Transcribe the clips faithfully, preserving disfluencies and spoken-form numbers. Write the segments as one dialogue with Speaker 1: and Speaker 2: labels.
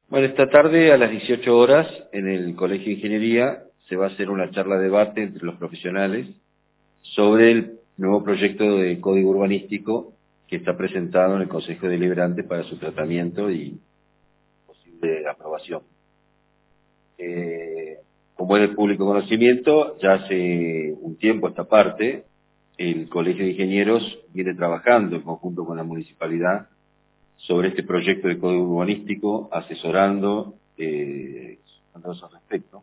Speaker 1: Bueno, esta tarde a las dieciocho horas en el Colegio de Ingeniería se va a hacer una charla debate entre los profesionales sobre el nuevo proyecto de código urbanístico que está presentado en el Consejo Deliberante para su tratamiento y posible aprobación. Eh, como es de público conocimiento, ya hace un tiempo a esta parte, el Colegio de Ingenieros viene trabajando en conjunto con la municipalidad sobre este proyecto de código urbanístico, asesorando eh, a esos respectos.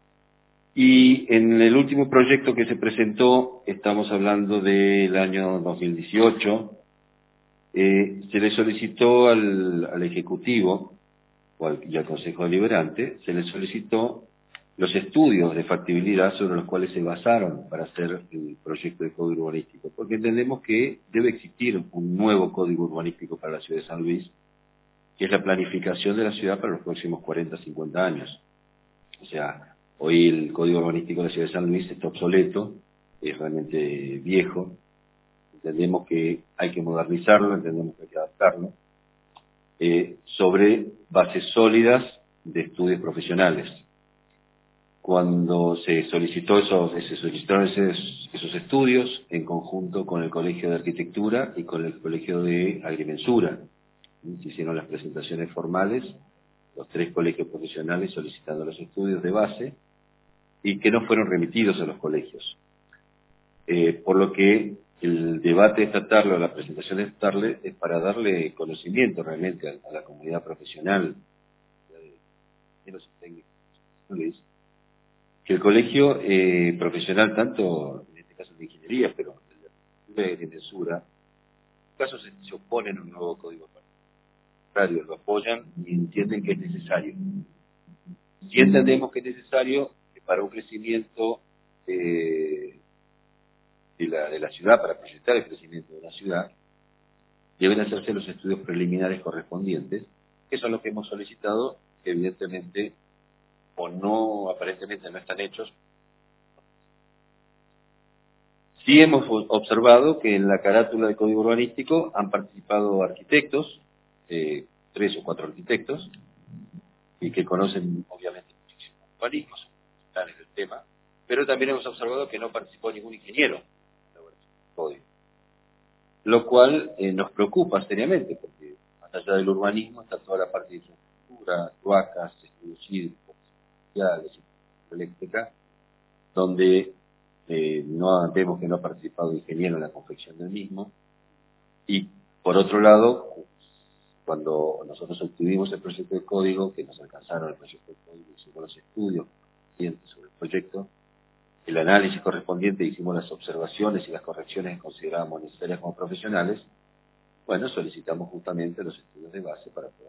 Speaker 1: Y en el último proyecto que se presentó, estamos hablando del año dos mil dieciocho, eh, se le solicitó al, al Ejecutivo o al, y al Consejo Deliberante, se le solicitó los estudios de factibilidad sobre los cuales se basaron para hacer el proyecto de código urbanístico, porque entendemos que debe existir un nuevo código urbanístico para la ciudad de San Luis, que es la planificación de la ciudad para los próximos cuarenta a cincuenta años. O sea, hoy el código urbanístico de la ciudad de San Luis está obsoleto, es realmente viejo, entendemos que hay que modernizarlo, entendemos que hay que adaptarlo, eh, sobre bases sólidas de estudios profesionales. Cuando se solicitó esos, se solicitaron esos, esos estudios en conjunto con el Colegio de Arquitectura y con el Colegio de Agrimensura, se hicieron las presentaciones formales, los tres colegios profesionales solicitando los estudios de base y que no fueron remitidos a los colegios. Eh, por lo que el debate de esta tarde o la presentación de esta tarde es para darle conocimiento realmente a, a la comunidad profesional de los técnicos que el colegio eh, profesional, tanto en este caso de ingeniería, pero de agrimensura, en este caso se, se oponen a un nuevo código contrario, lo apoyan y entienden que es necesario. Si entendemos que es necesario que para un crecimiento eh, de, la, de la ciudad, para proyectar el crecimiento de la ciudad, deben hacerse los estudios preliminares correspondientes, que son los que hemos solicitado, que evidentemente o no, aparentemente no están hechos. Sí hemos observado que en la carátula de código urbanístico han participado arquitectos, eh, tres o cuatro arquitectos, y que conocen obviamente muchísimo urbanismo, son profesionales del tema, pero también hemos observado que no participó ningún ingeniero en la elaboración del código, lo cual eh, nos preocupa seriamente, porque más allá del urbanismo está toda la parte de infraestructura, cloacas, estudios hídricos, sociales, eléctrica, donde eh, no vemos que no ha participado ingeniero en la confección del mismo, y por otro lado, cuando nosotros obtuvimos el proyecto de código, que nos alcanzaron el proyecto de código, hicimos los estudios sobre el proyecto, el análisis correspondiente, hicimos las observaciones y las correcciones que considerábamos necesarias como profesionales, bueno, solicitamos justamente los estudios de base para poder.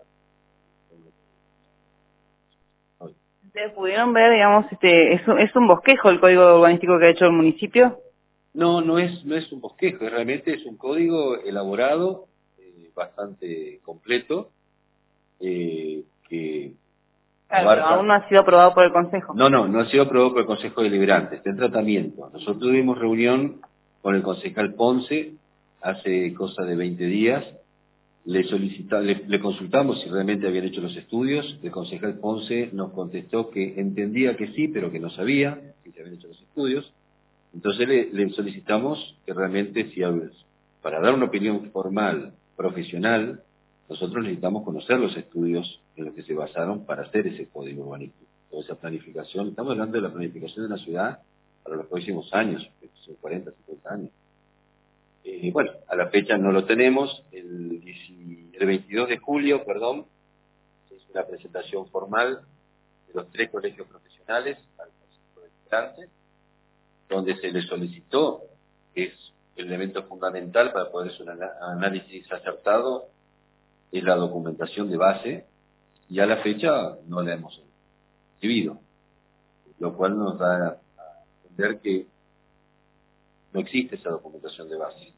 Speaker 2: ¿Ustedes pudieron ver, digamos, este, es un, es un bosquejo el código urbanístico que ha hecho el municipio?
Speaker 1: No, no es, no es un bosquejo, realmente es un código elaborado, eh, bastante completo, eh, que
Speaker 2: Claro,
Speaker 1: abarca...
Speaker 2: pero aún no ha sido aprobado por el Consejo.
Speaker 1: No, no, no ha sido aprobado por el Consejo Deliberante, está en tratamiento. Nosotros tuvimos reunión con el concejal Ponce hace cosa de veinte días, le, solicita, le, le consultamos si realmente habían hecho los estudios, el concejal Ponce nos contestó que entendía que sí, pero que no sabía si se habían hecho los estudios. Entonces le, le solicitamos que realmente, si para dar una opinión formal, profesional, nosotros necesitamos conocer los estudios en los que se basaron para hacer ese código urbanístico, toda esa planificación. Estamos hablando de la planificación de una ciudad para los próximos años, que son cuarenta, cincuenta años. Eh, bueno, a la fecha no lo tenemos. El, el veintidós de julio, perdón, se hizo una presentación formal de los tres colegios profesionales al Consejo Deliberante, donde se le solicitó, que es el elemento fundamental para poder hacer un análisis acertado, es la documentación de base, y a la fecha no la hemos recibido, lo cual nos da a entender que no existe esa documentación de base.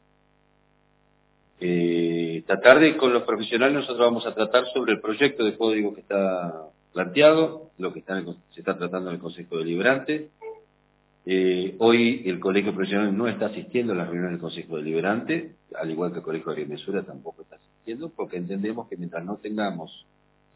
Speaker 1: Eh, esta tarde con los profesionales nosotros vamos a tratar sobre el proyecto de código que está planteado, lo que está en el, se está tratando en el Consejo Deliberante. Eh, hoy el Colegio Profesional no está asistiendo a las reuniones del Consejo Deliberante, al igual que el Colegio de Agrimensura tampoco está asistiendo, porque entendemos que mientras no tengamos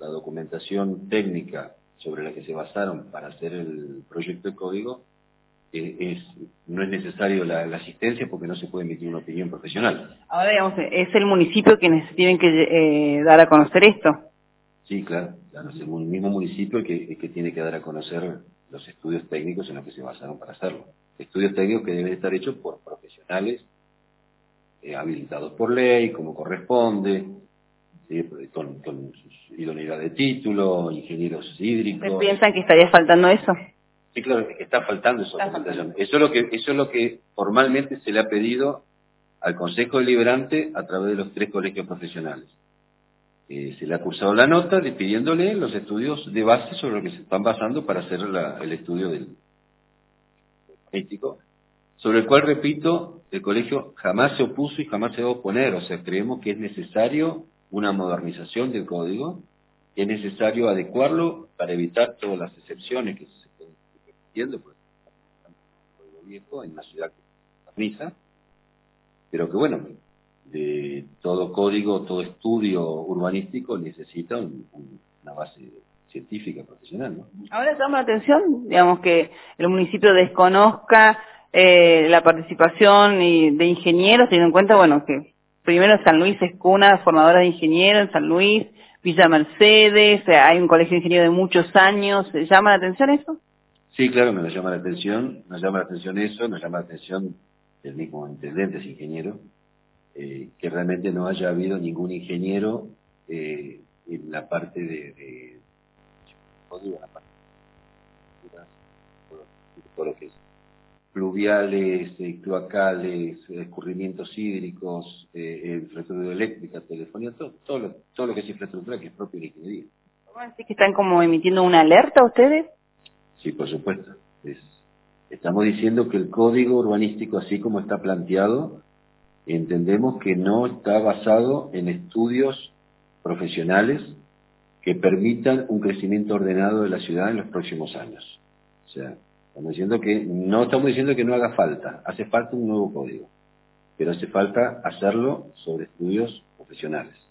Speaker 1: la documentación técnica sobre la que se basaron para hacer el proyecto de código, eh, es, no es necesario la, la asistencia porque no se puede emitir una opinión profesional.
Speaker 2: Ahora, digamos, es el municipio quienes tienen que eh, dar a conocer esto.
Speaker 1: Sí, claro, claro, es el mismo municipio el que, el que tiene que dar a conocer los estudios técnicos en los que se basaron para hacerlo. Estudios técnicos que deben estar hechos por profesionales eh, habilitados por ley, como corresponde, ¿sí? con, con idoneidad de título, ingenieros hídricos.
Speaker 2: ¿Ustedes piensan que estaría faltando eso?
Speaker 1: Sí, claro, es que está faltando esa
Speaker 2: Está
Speaker 1: documentación.
Speaker 2: faltando.
Speaker 1: Eso es lo que, eso es lo que formalmente se le ha pedido al Consejo Deliberante a través de los tres colegios profesionales. Eh, se le ha cursado la nota de, pidiéndole los estudios de base sobre lo que se están basando para hacer la, el estudio del político, sobre el cual, repito, el colegio jamás se opuso y jamás se va a oponer. O sea, creemos que es necesario una modernización del código, que es necesario adecuarlo para evitar todas las excepciones que se pueden ir repitiendo, porque el código viejo en una ciudad que se moderniza, pero que bueno, de todo código, todo estudio urbanístico necesita un, un, una base científica profesional, ¿no?
Speaker 2: Ahora llama la atención, digamos, que el municipio desconozca eh, la participación y de ingenieros, teniendo en cuenta, bueno, que primero San Luis es cuna formadora de ingenieros, San Luis, Villa Mercedes, eh, hay un colegio de ingenieros de muchos años. ¿Llama la atención eso?
Speaker 1: Sí, claro, me llama la atención, nos llama la atención eso, nos llama la atención el mismo intendente es ingeniero, eh, que realmente no haya habido ningún ingeniero eh, en la parte de, de código, en la parte de todo lo que es pluviales, eh, cloacales, escurrimientos hídricos, eh, infraestructura eléctrica, telefonía, todo, todo, lo, todo lo que es infraestructura que es propio de la ingeniería.
Speaker 2: ¿Cómo decir que están como emitiendo una alerta ustedes?
Speaker 1: Sí, por supuesto. Es, estamos diciendo que el código urbanístico, así como está planteado, entendemos que no está basado en estudios profesionales que permitan un crecimiento ordenado de la ciudad en los próximos años. O sea, estamos diciendo que no estamos diciendo que no haga falta, hace falta un nuevo código, pero hace falta hacerlo sobre estudios profesionales.